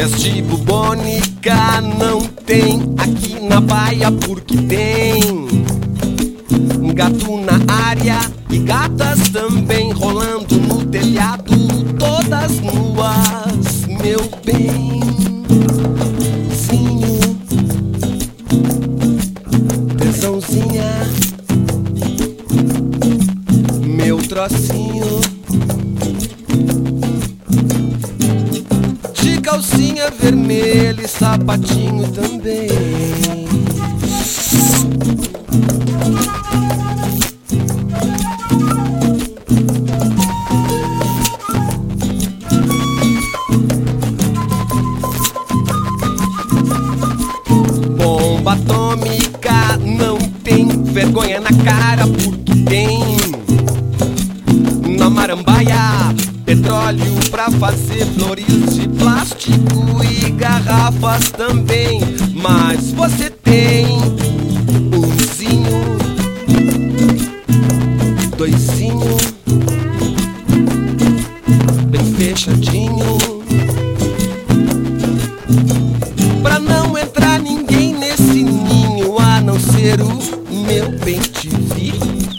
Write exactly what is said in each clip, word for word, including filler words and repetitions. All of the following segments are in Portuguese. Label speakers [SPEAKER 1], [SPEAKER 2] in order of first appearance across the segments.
[SPEAKER 1] Peste bubônica não tem aqui na baia, porque tem gato na área e gatas também rolando no telhado, todas nuas, meu benzinho, tesãozinha, meu trocinho de calcinha vermelha e sapatinho também. Bomba atômica não tem vergonha na cara, porque tem na marambaia petróleo pra fazer flores de plástico e garrafas também. Mas você tem umzinho, doisinho, bem fechadinho, pra não entrar ninguém nesse ninho, a não ser o meu bem-te-vi.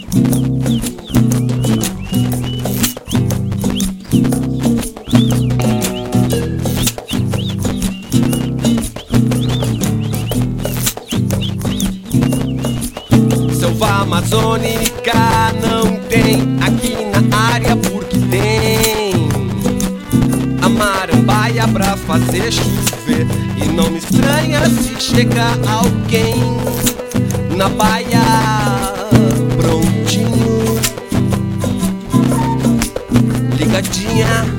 [SPEAKER 1] Selva amazônica não tem aqui na área, porque tem a marambaia pra fazer chover. E não me estranha se chegar alguém na baia prontinho, ligadinha